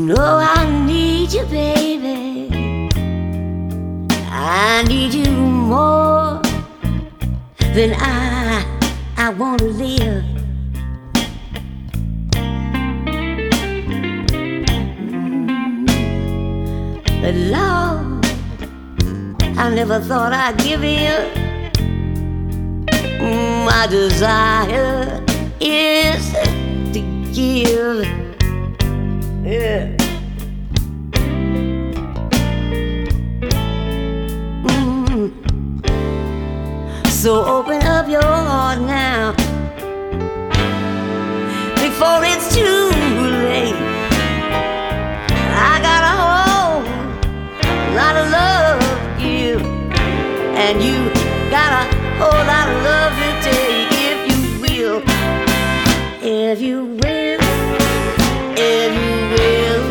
know I need you, baby. I need you more than I want to live. But Lord, I never thought I'd give in. My desire is to give. Yeah. So open up your heart now before it's too late. I got a whole lot of love to give, and you got a whole lot of love to take. If you will, if you will, if you will.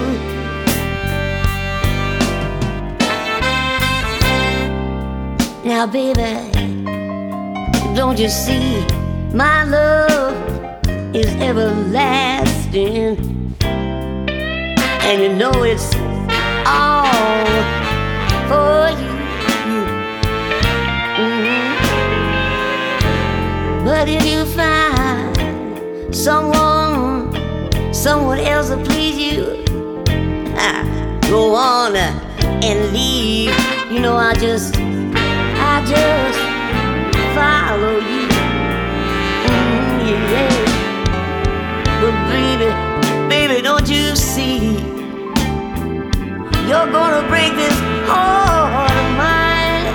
Now baby, don't you see my love is everlasting, and you know it's all for you. But if you find someone else will please you, go on and leave. You know I just follow you. Yeah. But baby, don't you see? You're gonna break this heart of mine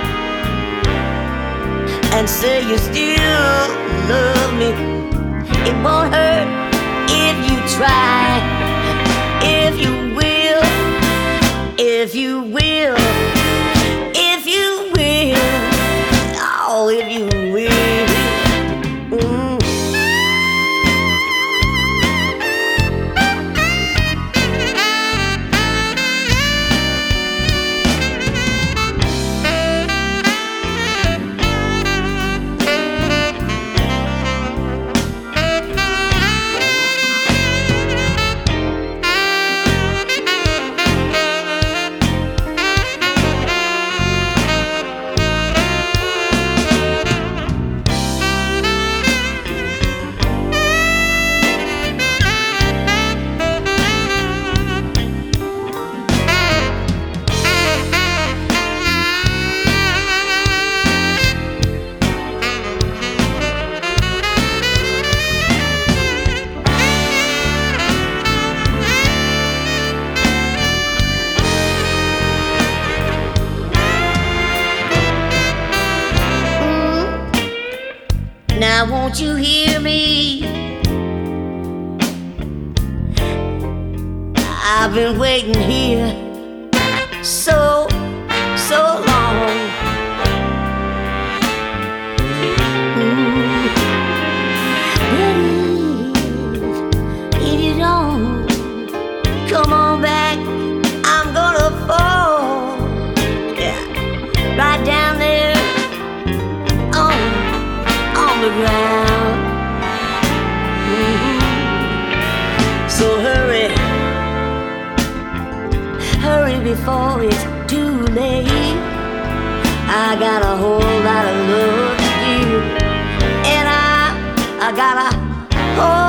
and say you still love me. It won't hurt if you try. If you will, if you will, if you will, oh, if you will. Now won't you hear me? I've been waiting here so long. But if you don't come on back, I'm gonna fall, yeah, right down there on the ground. So hurry before it's too late. I got a whole lot of love to give, and I got a whole